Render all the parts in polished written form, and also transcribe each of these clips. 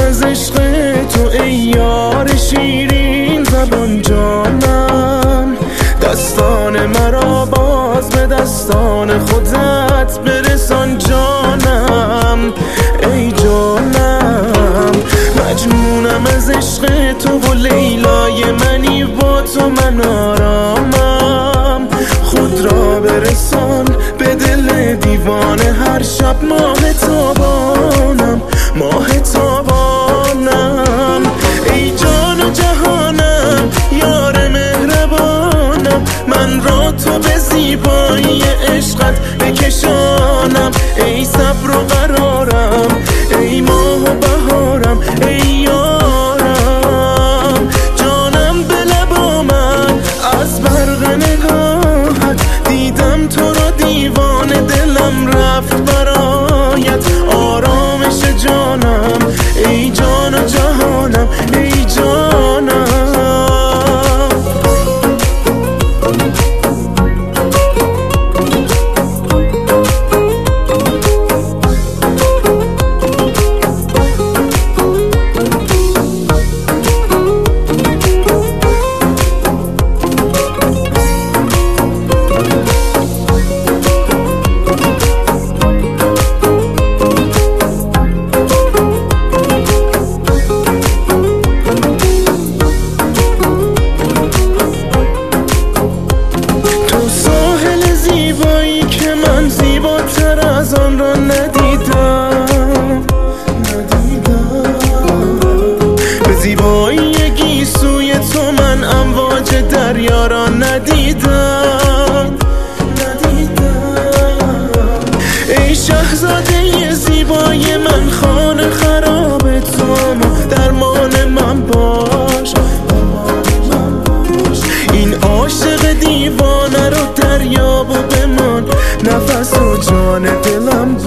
از عشق تو ای یار شیرین زبان جانم. دستان مرا باز به دستان خودت برسان جانم. ای جانم مجنونم از عشق تو و لیلای منی، با تو من آرامم. خود را برسان به دل دیوانه، هر شب ماه تابانم، ماه تابانم. ای جان و جهانم یار مهربانم، من را تو به زیبایی عشقت بکشانم. ای صبر و قرارم، ای ماه و بهارم، ای یارم. جانم به لبا من از برق نگاهت دیدم تو را دیوانه، دلم رفت برایت آرامش جانم. ای جان و جهانم، ای جانم. زیباتر از آن را ندیدم. به زیبایی گیسوی تو من امواج دریا را ندیدم. ای شاهزاده زیبای من، خانه خراب تو اما درمان من باش. این عاشق دیوانه رو دریاب و بمان، نفس و جان دلم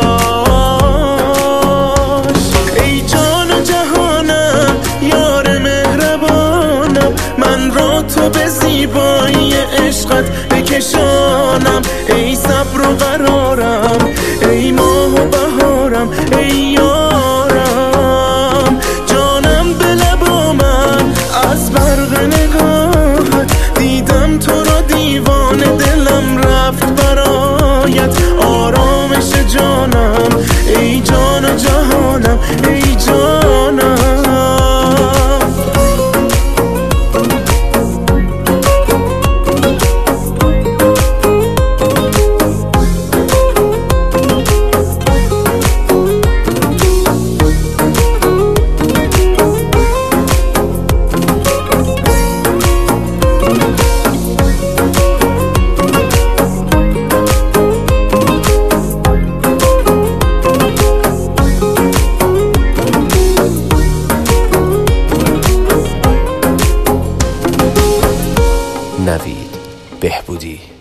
باش. ای جان و جهانم یار مهربانم، من را تو به زیبایی عشقت بکشانم. ای صبر و قرارم، ای ماه و بهارم، ای یارم. جانم به لبا من از برق نگاهت دیدم تو را دیوانه، دلم رفت برایت آرامش جانم. ای جان و جهانم، ای جانم. نوید بهبودی.